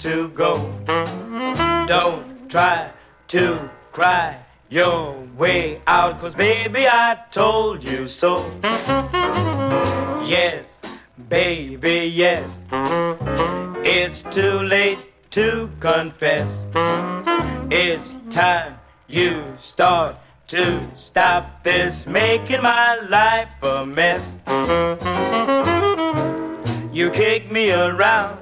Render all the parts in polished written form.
to go. Don't try to cry your way out, 'cause baby, I told you so. Yes, baby, yes, it's too late to confess. It's time you start to stop this making my life a mess. You kick me around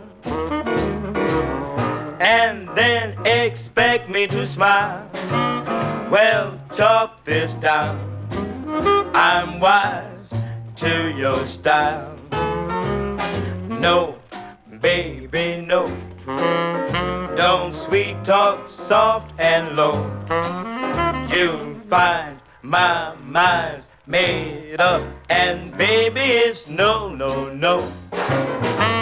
and then expect me to smile. Well, chalk this down, I'm wise to your style. No, baby, no, don't sweet talk soft and low. You'll find my mind's made up, and baby, it's no, no, no.